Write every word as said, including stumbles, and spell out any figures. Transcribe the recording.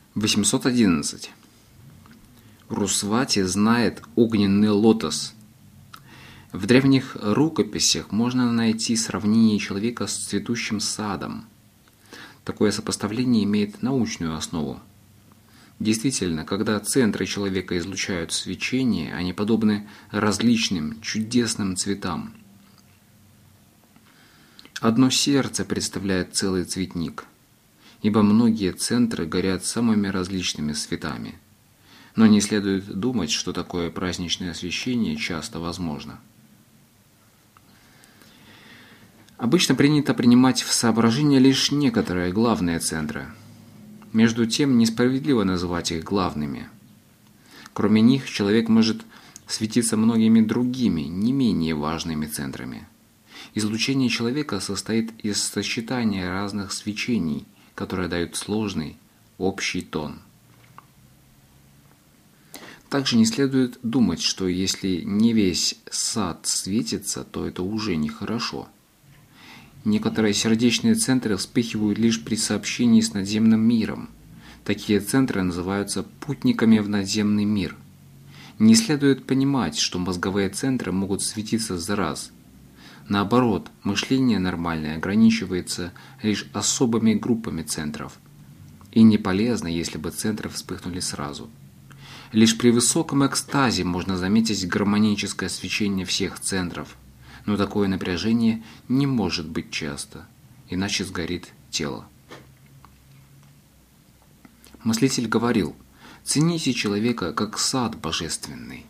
восемьсот одиннадцать. Русвати знает огненный лотос. В древних рукописях можно найти сравнение человека с цветущим садом. Такое сопоставление имеет научную основу. Действительно, когда центры человека излучают свечение, они подобны различным чудесным цветам. Одно сердце представляет целый цветник, ибо многие центры горят самыми различными цветами. Но не следует думать, что такое праздничное освещение часто возможно. Обычно принято принимать в соображение лишь некоторые главные центры. Между тем, несправедливо называть их главными. Кроме них, человек может светиться многими другими, не менее важными центрами. Излучение человека состоит из сочетания разных свечений, которые дают сложный, общий тон. Также не следует думать, что если не весь сад светится, то это уже нехорошо. Некоторые сердечные центры вспыхивают лишь при сообщении с надземным миром. Такие центры называются путниками в надземный мир. Не следует понимать, что мозговые центры могут светиться за раз. Наоборот, мышление нормальное ограничивается лишь особыми группами центров. И не полезно, если бы центры вспыхнули сразу. Лишь при высоком экстазе можно заметить гармоническое свечение всех центров. Но такое напряжение не может быть часто, иначе сгорит тело. Мыслитель говорил: «Цените человека как сад божественный».